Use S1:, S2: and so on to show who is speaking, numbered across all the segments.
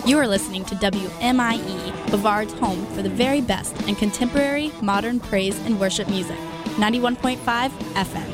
S1: You are listening to WMIE, Bavard's home for the very best in contemporary, modern praise and worship music. 91.5 FM.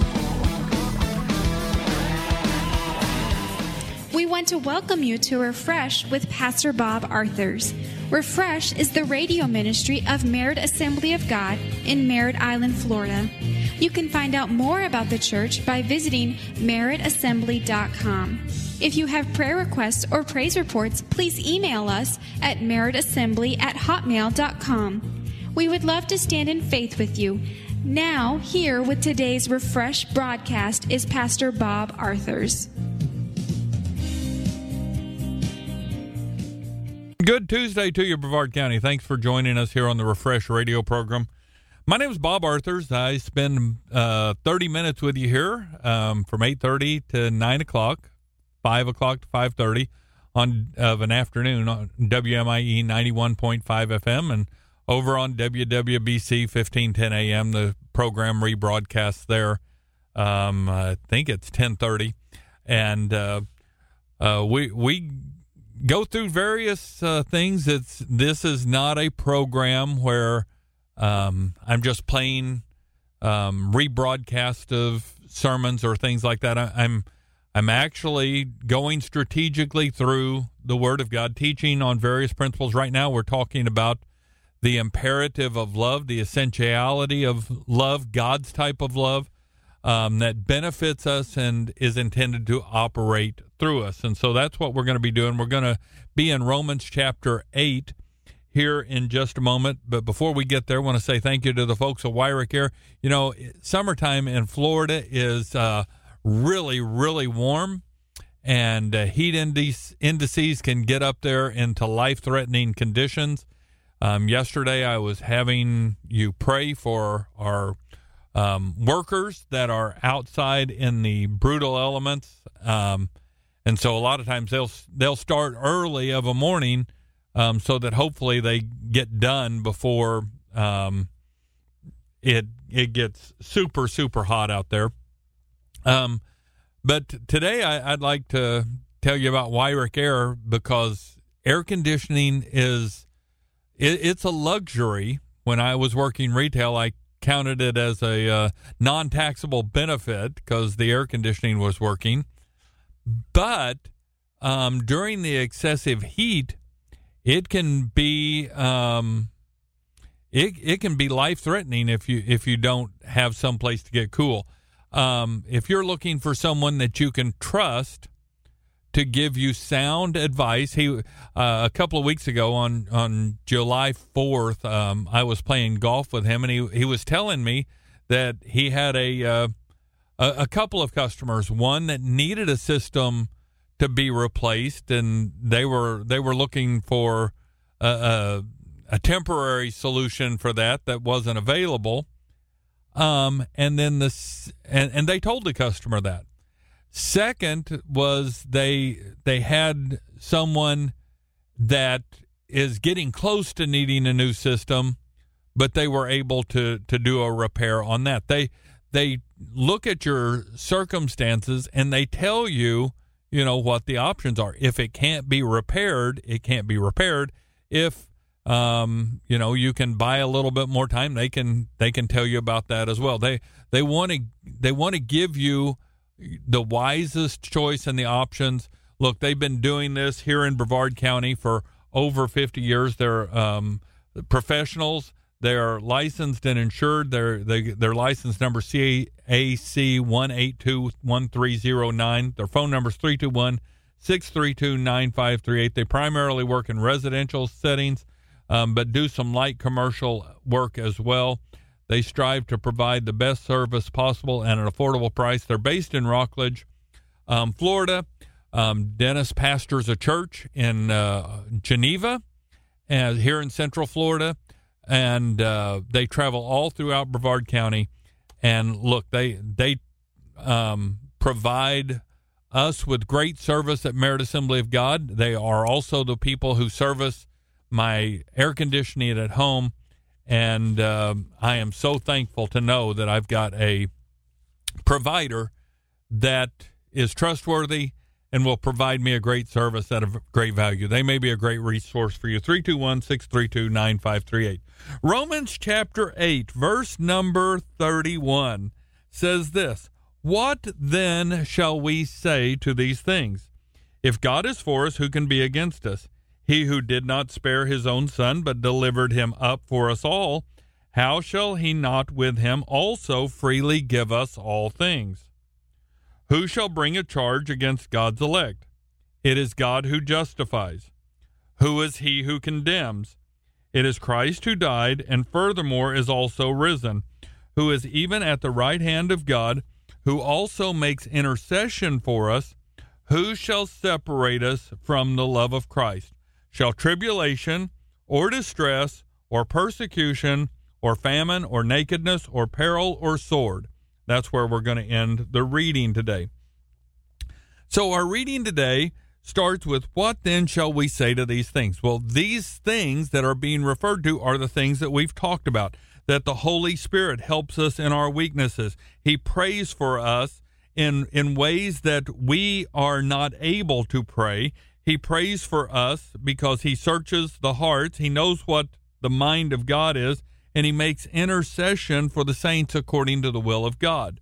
S2: We want to welcome you to Refresh with Pastor Bob Arthurs. Refresh is the radio ministry of Merritt Assembly of God in Merritt Island, Florida. You can find out more about the church by visiting merrittassembly.com. If you have prayer requests or praise reports, please email us at merrittassembly@hotmail.com. We would love to stand in faith with you. Now, here with today's Refresh broadcast is Pastor Bob Arthurs.
S3: Good Tuesday to you, Brevard County. Thanks for joining us here on the Refresh radio program. My name is Bob Arthurs. I spend 30 minutes with you here from 8:30 to 9 o'clock, 5 o'clock to 5:30 of an afternoon on WMIE 91.5 FM and over on WWBC 1510 AM. The program rebroadcasts there. I think it's 10:30. And we go through various things. This is not a program where I'm just playing rebroadcast of sermons or things like that. I'm actually going strategically through the Word of God, teaching on various principles. Right now we're talking about the imperative of love, the essentiality of love, God's type of love that benefits us and is intended to operate through us. And so that's what we're going to be doing. We're going to be in Romans chapter 8 here in just a moment. But before we get there, I want to say thank you to the folks at Wyrick Air. You know, summertime in Florida is really, really warm, and heat indices can get up there into life-threatening conditions. Yesterday, I was having you pray for our workers that are outside in the brutal elements. And so a lot of times they'll start early of a morning so that hopefully they get done before it gets super, super hot out there. But today I'd like to tell you about Wyrick Air, because air conditioning it's a luxury. When I was working retail, I counted it as a non-taxable benefit because the air conditioning was working. But during the excessive heat, it can be it can be life-threatening if you don't have some place to get cool. If you're looking for someone that you can trust to give you sound advice, a couple of weeks ago on July 4th, I was playing golf with him, and he was telling me that he had a couple of customers, one that needed a system to be replaced, and they were looking for a temporary solution for that wasn't available. And then and they told the customer that. Second was they had someone that is getting close to needing a new system, but they were able to do a repair on that. They look at your circumstances and they tell you, what the options are. If it can't be repaired, it can't be repaired. If you can buy a little bit more time, they can tell you about that as well. They want to give you the wisest choice and the options. Look, they've been doing this here in Brevard County for over 50 years. They're professionals. They're licensed and insured. Their license number CAC 1821309. Their phone number is 321-632-9538. They primarily work in residential settings, but do some light commercial work as well. They strive to provide the best service possible at an affordable price. They're based in Rockledge, Florida. Dennis pastors a church in Geneva, here in Central Florida, and they travel all throughout Brevard County. And look, they provide us with great service at Merritt Assembly of God. They are also the people who service my air conditioning at home. And I am so thankful to know that I've got a provider that is trustworthy and will provide me a great service at a great value. They may be a great resource for you. 321-632-9538. Romans chapter 8, verse number 31 says this, "What then shall we say to these things? If God is for us, who can be against us? He who did not spare his own son, but delivered him up for us all, how shall he not with him also freely give us all things? Who shall bring a charge against God's elect? It is God who justifies. Who is he who condemns? It is Christ who died, and furthermore is also risen, who is even at the right hand of God, who also makes intercession for us. Who shall separate us from the love of Christ? Shall tribulation, or distress, or persecution, or famine, or nakedness, or peril, or sword?" That's where we're going to end the reading today. So our reading today starts with, "What then shall we say to these things?" Well, these things that are being referred to are the things that we've talked about, that the Holy Spirit helps us in our weaknesses. He prays for us in ways that we are not able to pray. He prays for us because he searches the hearts. He knows what the mind of God is, and he makes intercession for the saints according to the will of God.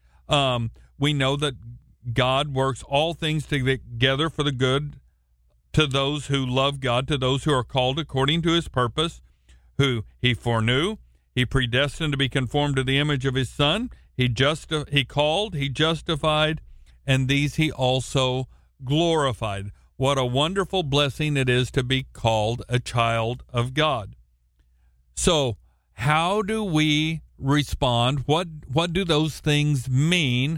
S3: We know that God works all things together for the good to those who love God, to those who are called according to his purpose, who he foreknew, he predestined to be conformed to the image of his Son. He called, he justified, and these he also glorified. What a wonderful blessing it is to be called a child of God. So, how do we respond? What do those things mean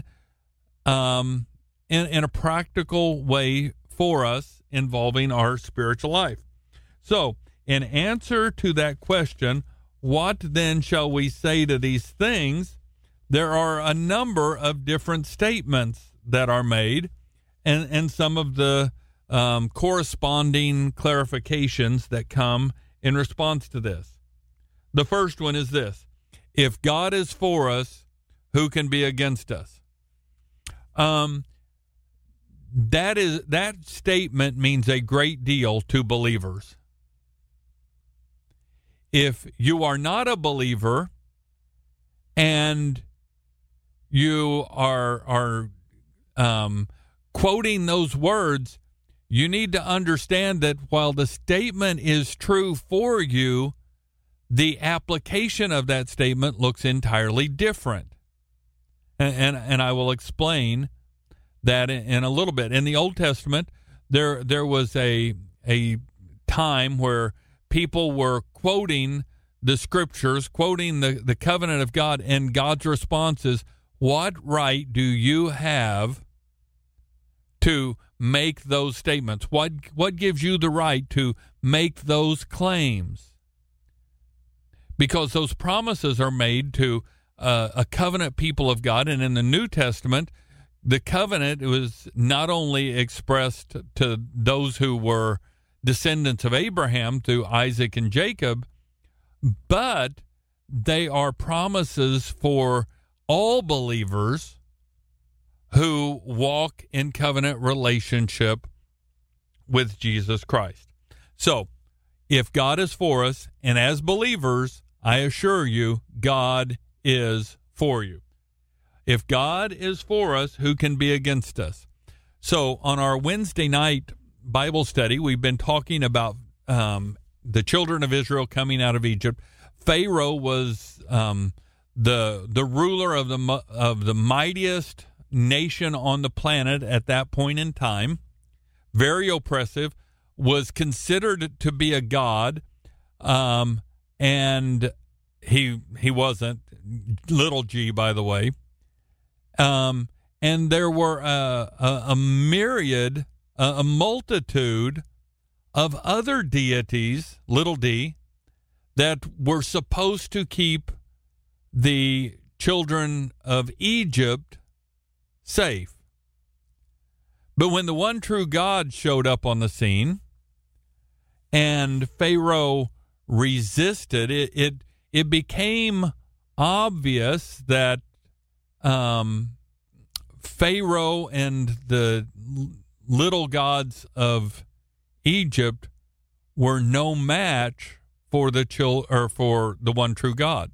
S3: in a practical way for us involving our spiritual life? So, in answer to that question, what then shall we say to these things? There are a number of different statements that are made, and some of the corresponding clarifications that come in response to this. The first one is this: if God is for us, who can be against us? That statement means a great deal to believers. If you are not a believer and you are quoting those words, you need to understand that while the statement is true for you, the application of that statement looks entirely different. And I will explain that in a little bit. In the Old Testament, there was a time where people were quoting the scriptures, quoting the covenant of God, and God's response is, what right do you have to make those statements? What gives you the right to make those claims? Because those promises are made to a covenant people of God, and in the New Testament, the covenant was not only expressed to those who were descendants of Abraham through Isaac and Jacob, but they are promises for all believers who walk in covenant relationship with Jesus Christ. So, if God is for us, and as believers, I assure you, God is for you. If God is for us, who can be against us? So, on our Wednesday night Bible study, we've been talking about the children of Israel coming out of Egypt. Pharaoh was the ruler of the mightiest nation on the planet at that point in time. Very oppressive, was considered to be a god, and he wasn't. Little g, by the way. And there were a myriad, a multitude of other deities, little d, that were supposed to keep the children of Egypt safe. But when the one true God showed up on the scene and Pharaoh resisted, it became obvious that Pharaoh and the little gods of Egypt were no match for for the one true God.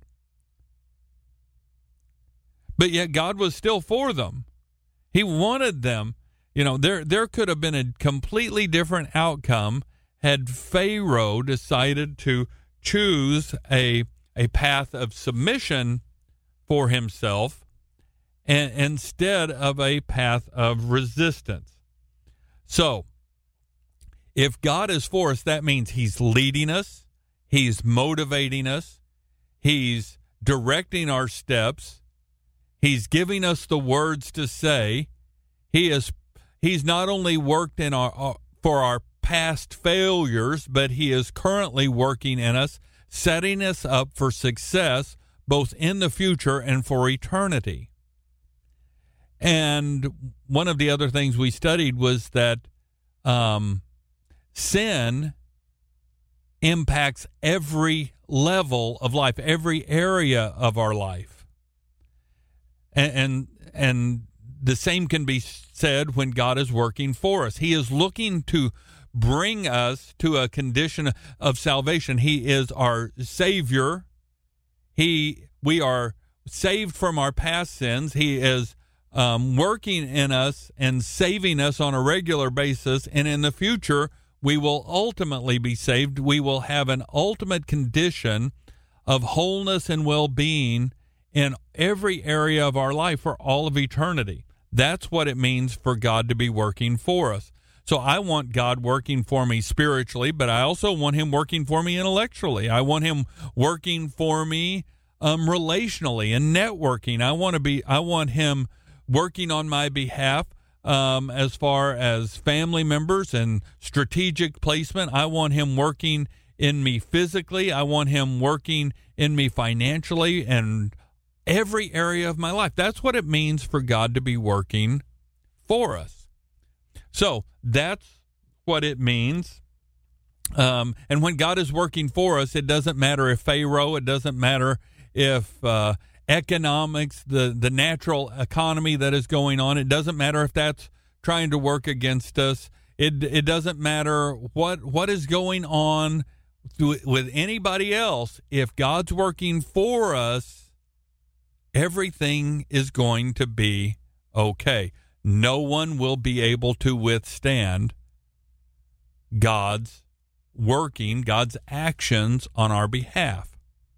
S3: But yet God was still for them. He wanted them. There could have been a completely different outcome had Pharaoh decided to choose a path of submission for himself instead of a path of resistance. So, if God is for us, that means he's leading us, he's motivating us, he's directing our steps, he's giving us the words to say. He's not only worked in for our past failures, but he is currently working in us, setting us up for success both in the future and for eternity. And one of the other things we studied was that sin impacts every level of life, every area of our life. And the same can be said when God is working for us. He is looking to bring us to a condition of salvation. He is our Savior. We are saved from our past sins. He is working in us and saving us on a regular basis. And in the future, we will ultimately be saved. We will have an ultimate condition of wholeness and well-being in every area of our life for all of eternity. That's what it means for God to be working for us. So I want God working for me spiritually, but I also want him working for me intellectually. I want him working for me relationally and networking. I want him working on my behalf as far as family members and strategic placement. I want him working in me physically. I want him working in me financially and every area of my life. That's what it means for God to be working for us. So that's what it means. And when God is working for us, it doesn't matter if Pharaoh, it doesn't matter if economics, the natural economy that is going on, it doesn't matter if that's trying to work against us. It doesn't matter what is going on with anybody else. If God's working for us, everything is going to be okay. No one will be able to withstand God's working, God's actions on our behalf.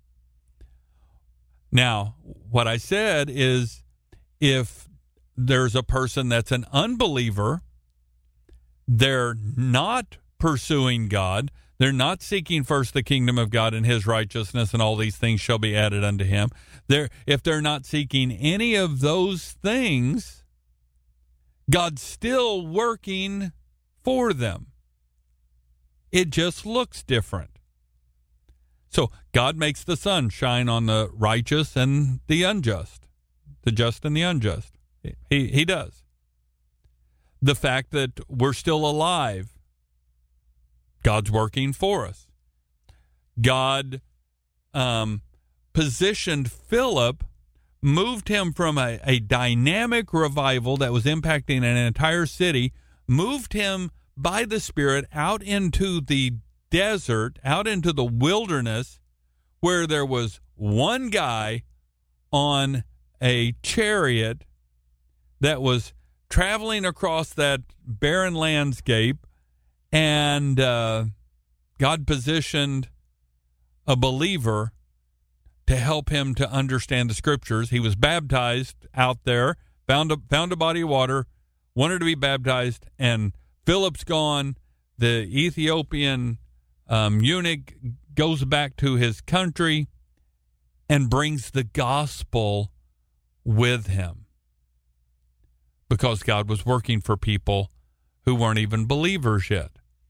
S3: Now, what I said is if there's a person that's an unbeliever, they're not pursuing God, they're not seeking first the kingdom of God and his righteousness, and all these things shall be added unto him. If they're not seeking any of those things, God's still working for them. It just looks different. So God makes the sun shine on the righteous and the unjust, the just and the unjust. He does. The fact that we're still alive, God's working for us. God positioned Philip, moved him from a dynamic revival that was impacting an entire city, moved him by the Spirit out into the desert, out into the wilderness, where there was one guy on a chariot that was traveling across that barren landscape, and God positioned a believer to help him to understand the scriptures. He was baptized out there, found a body of water, wanted to be baptized, and Philip's gone. The Ethiopian eunuch goes back to his country and brings the gospel with him because God was working for people who weren't even believers yet.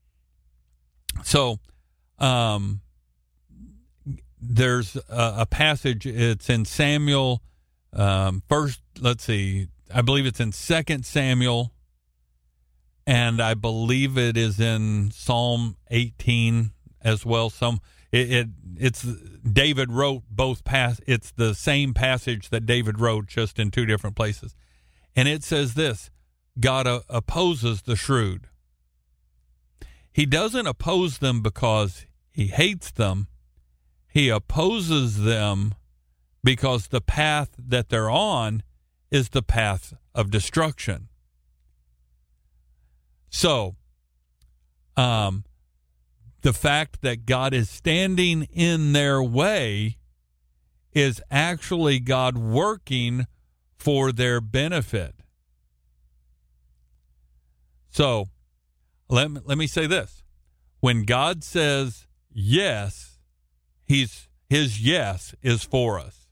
S3: So there's a passage, it's in Samuel, I believe it's in 2 Samuel, and I believe it is in Psalm 18 as well. It's David wrote both it's the same passage that David wrote, just in two different places. And it says this: God opposes the shrewd. He doesn't oppose them because he hates them. He opposes them because the path that they're on is the path of destruction. So, the fact that God is standing in their way is actually God working for their benefit. So, let me say this. When God says yes, his yes is for us.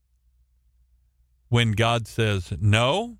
S3: When God says no,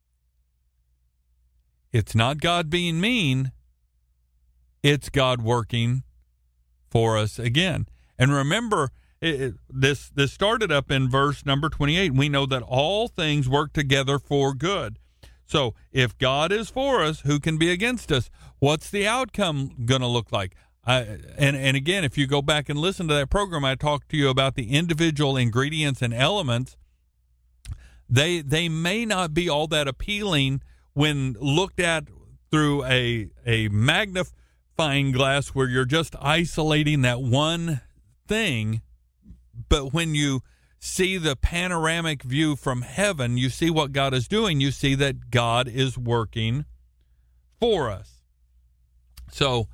S3: it's not God being mean, it's God working for us again. And remember, this started up in verse number 28. We know that all things work together for good. So if God is for us, who can be against us? What's the outcome going to look like? And again, if you go back and listen to that program, I talked to you about the individual ingredients and elements. They may not be all that appealing when looked at through a magnifying glass where you're just isolating that one thing. But when you see the panoramic view from heaven, you see what God is doing. You see that God is working for us. So,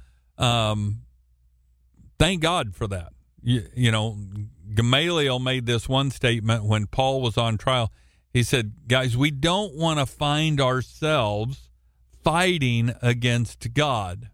S3: thank God for that. You know, Gamaliel made this one statement when Paul was on trial. He said, guys, we don't want to find ourselves fighting against God.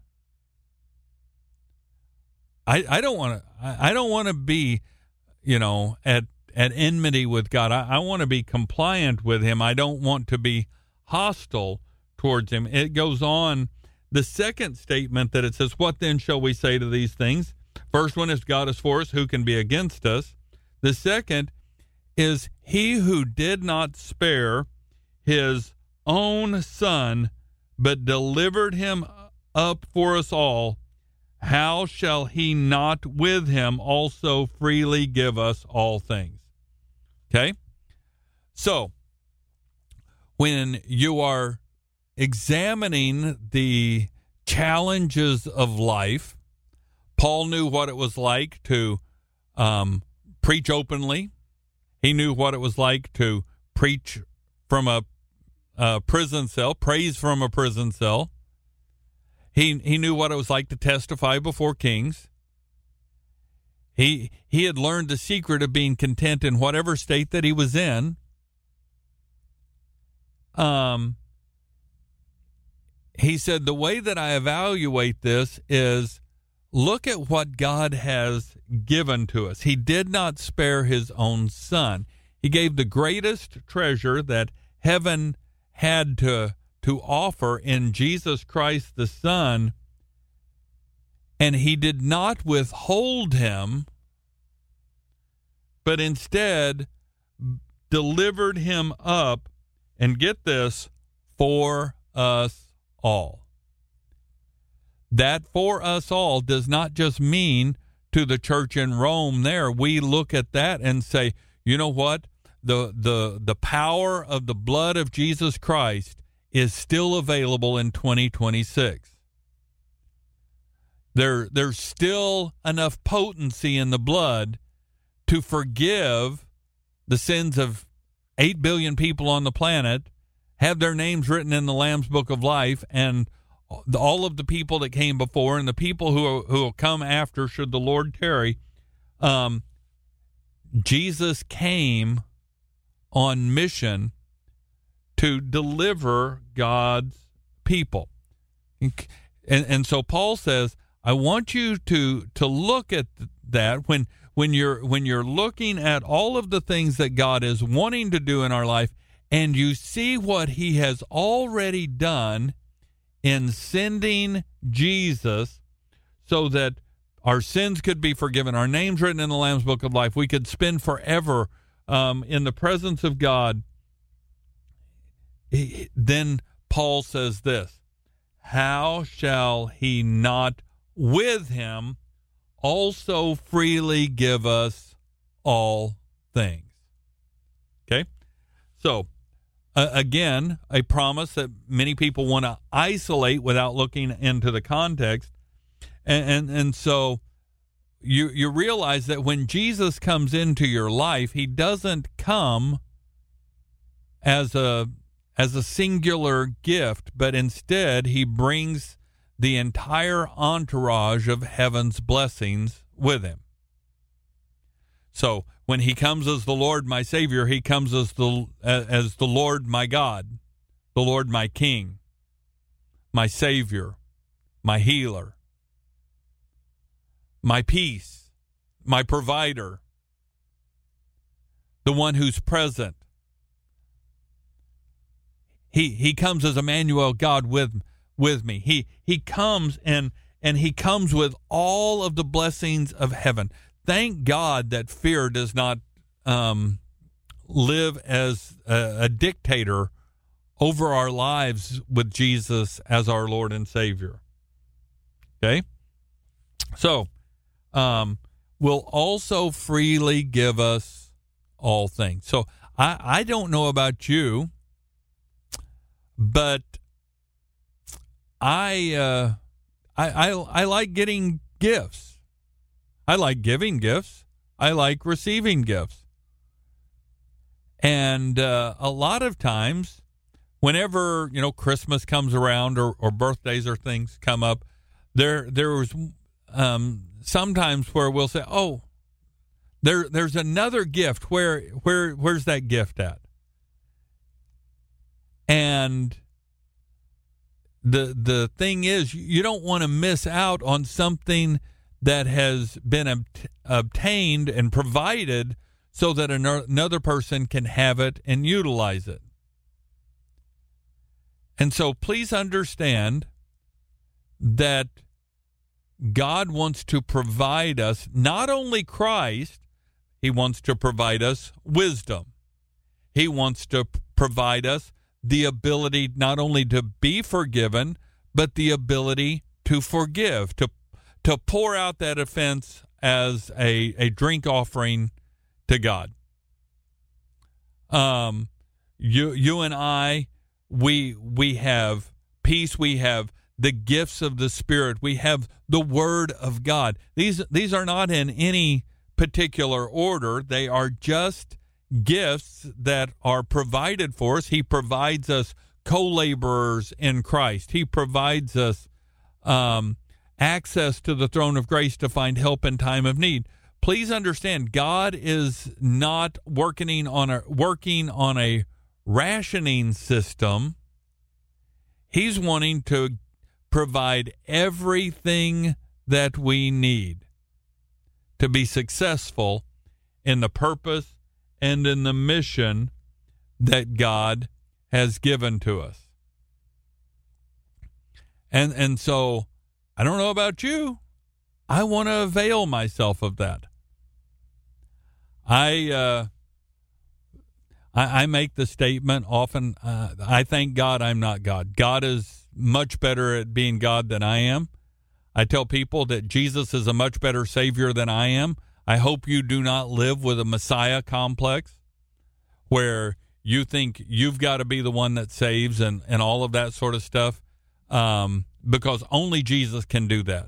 S3: I don't want to be, at enmity with God. I want to be compliant with him. I don't want to be hostile towards him. It goes on. The second statement that it says, what then shall we say to these things? First one is God is for us, who can be against us? The second is he who did not spare his own son, but delivered him up for us all, how shall he not with him also freely give us all things? Okay? So, when you are examining the challenges of life, Paul knew what it was like to preach openly. He knew what it was like to preach from a prison cell, praise from a prison cell. He knew what it was like to testify before kings. He had learned the secret of being content in whatever state that he was in. He said, the way that I evaluate this is look at what God has given to us. He did not spare his own son. He gave the greatest treasure that heaven had to offer in Jesus Christ the Son, and he did not withhold him, but instead delivered him up, and get this, for us all. That for us all does not just mean to the church in Rome there. We look at that and say, you know what? The power of the blood of Jesus Christ is still available in 2026. There's still enough potency in the blood to forgive the sins of 8 billion people on the planet, have their names written in the Lamb's Book of Life, and all of the people that came before and the people who will come after should the Lord tarry. Jesus came on mission to deliver God's people. And so Paul says, I want you to look at that when you're looking at all of the things that God is wanting to do in our life, and you see what he has already done in sending Jesus so that our sins could be forgiven, our names written in the Lamb's Book of Life, we could spend forever in the presence of God. Then Paul says this, how shall he not with him also freely give us all things? Okay? So, again, a promise that many people want to isolate without looking into the context. And so you realize that when Jesus comes into your life, he doesn't come as a singular gift, but instead he brings the entire entourage of heaven's blessings with him. So when he comes as the Lord, my Savior, he comes as the Lord, my God, the Lord, my King, my Savior, my healer, my peace, my provider, the one who's present. He comes as Emmanuel, God with me. He comes and he comes with all of the blessings of heaven. Thank God that fear does not live as a dictator over our lives with Jesus as our Lord and Savior. Okay? So, will also freely give us all things. So, I don't know about you, but I like getting gifts. I like giving gifts. I like receiving gifts. And a lot of times, whenever, Christmas comes around or birthdays or things come up, there was sometimes where we'll say, oh, there's another gift. Where's that gift at? And the thing is, you don't want to miss out on something that has been obtained and provided so that another person can have it and utilize it. And so please understand that God wants to provide us not only Christ, he wants to provide us wisdom. He wants to provide us the ability not only to be forgiven, but the ability to forgive, to pour out that offense as a drink offering to God. You and I, we have peace. We have the gifts of the Spirit. We have the Word of God. These are not in any particular order. They are just gifts that are provided for us. He provides us co-laborers in Christ. He provides us access to the throne of grace to find help in time of need. Please understand, God is not working on a rationing system. He's wanting to provide everything that we need to be successful in the purpose and in the mission that God has given to us. And so, I don't know about you, I want to avail myself of that. I make the statement often, I thank God I'm not God. God is much better at being God than I am. I tell people that Jesus is a much better Savior than I am. I hope you do not live with a Messiah complex where you think you've got to be the one that saves and all of that sort of stuff, because only Jesus can do that.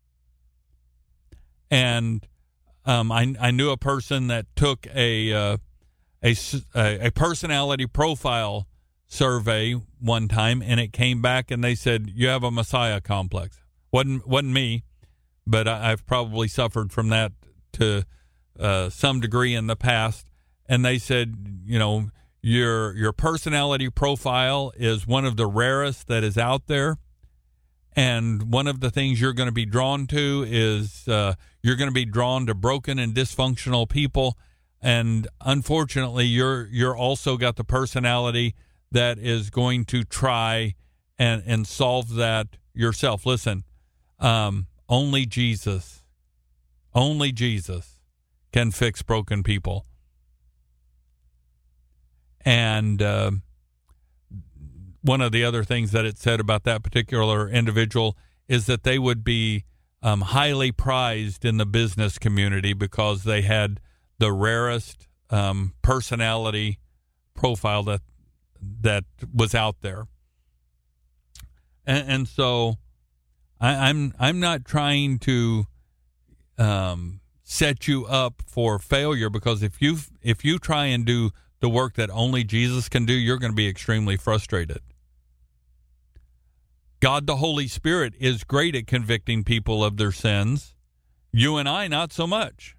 S3: And I knew a person that took a personality profile survey one time, and it came back and they said, you have a Messiah complex. Wasn't me, but I've probably suffered from that to some degree in the past. And they said, your personality profile is one of the rarest that is out there. And one of the things you're going to be drawn to is you're going to be drawn to broken and dysfunctional people. And unfortunately, you're also got the personality that is going to try and solve that yourself. Listen, only Jesus can fix broken people. And one of the other things that it said about that particular individual is that they would be highly prized in the business community because they had the rarest personality profile was out there. And so I'm not trying to set you up for failure, because if you try and do the work that only Jesus can do, you're going to be extremely frustrated. God the Holy Spirit is great at convicting people of their sins. You and I, not so much.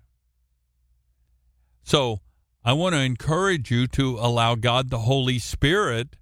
S3: So I want to encourage you to allow God the Holy Spirit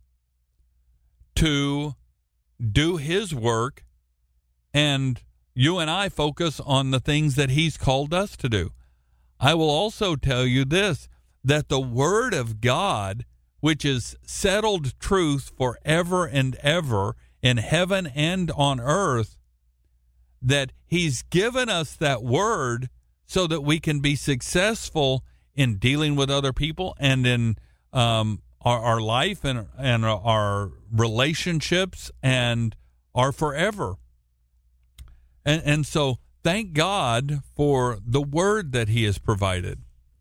S3: to do his work, and you and I focus on the things that he's called us to do. I will also tell you this, that the Word of God, which is settled truth forever and ever in heaven and on earth, that he's given us that Word so that we can be successful in dealing with other people and in our life and our relationships and our forever. And so thank God for the Word that he has provided.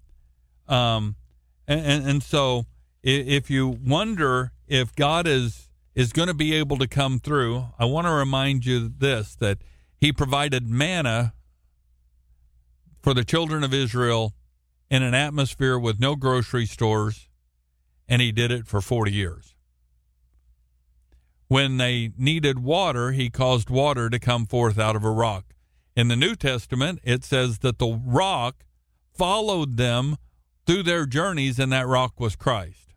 S3: And so if you wonder if God is going to be able to come through, I want to remind you this, that he provided manna for the children of Israel in an atmosphere with no grocery stores, and he did it for 40 years. When they needed water, he caused water to come forth out of a rock. In the New Testament, it says that the rock followed them through their journeys, and that rock was Christ.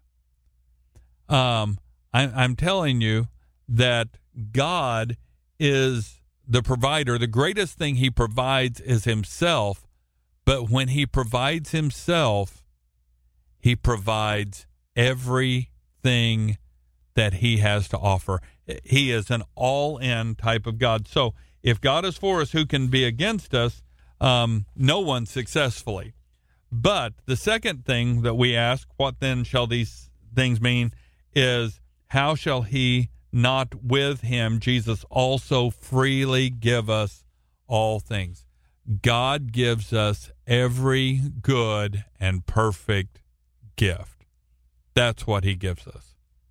S3: I'm telling you that God is the provider. The greatest thing he provides is himself, but when he provides himself, he provides everything that he has to offer. He is an all-in type of God. So if God is for us, who can be against us? No one successfully. But the second thing that we ask, what then shall these things mean, is how shall he not with him, Jesus, also freely give us all things? God gives us every good and perfect gift. That's what he gives us.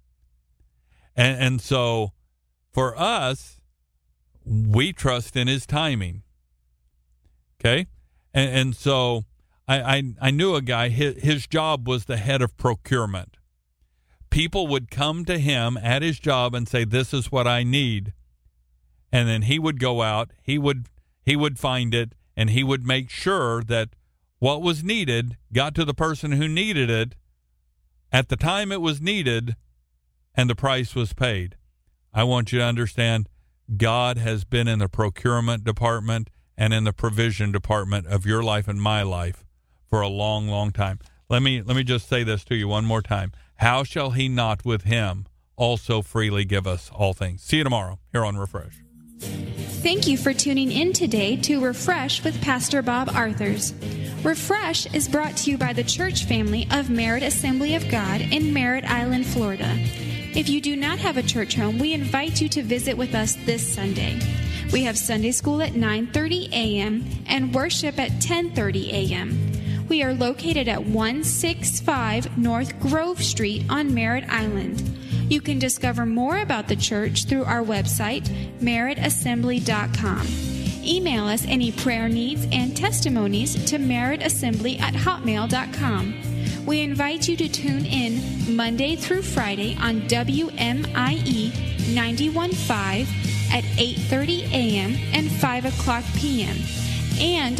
S3: And so for us, we trust in his timing. Okay? And so I knew a guy, his job was the head of procurement. People would come to him at his job and say, this is what I need. And then he would go out, he would find it, and he would make sure that what was needed got to the person who needed it at the time it was needed, and the price was paid. I want you to understand, God has been in the procurement department and in the provision department of your life and my life for a long, long time. Let me just say this to you one more time. How shall he not with him also freely give us all things? See you tomorrow here on Refresh.
S2: Thank you for tuning in today to Refresh with Pastor Bob Arthurs. Refresh is brought to you by the church family of Merritt Assembly of God in Merritt Island, Florida. If you do not have a church home, we invite you to visit with us this Sunday. We have Sunday school at 9:30 a.m. and worship at 10:30 a.m. We are located at 165 North Grove Street on Merritt Island. You can discover more about the church through our website, merrittassembly.com. Email us any prayer needs and testimonies to merrittassembly@hotmail.com. We invite you to tune in Monday through Friday on WMIE 91.5 at 8:30 a.m. and 5 o'clock p.m. and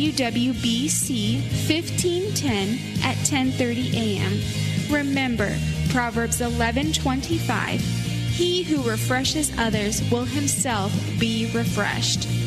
S2: WWBC 1510 at 10:30 a.m. Remember, Proverbs 11:25, he who refreshes others will himself be refreshed.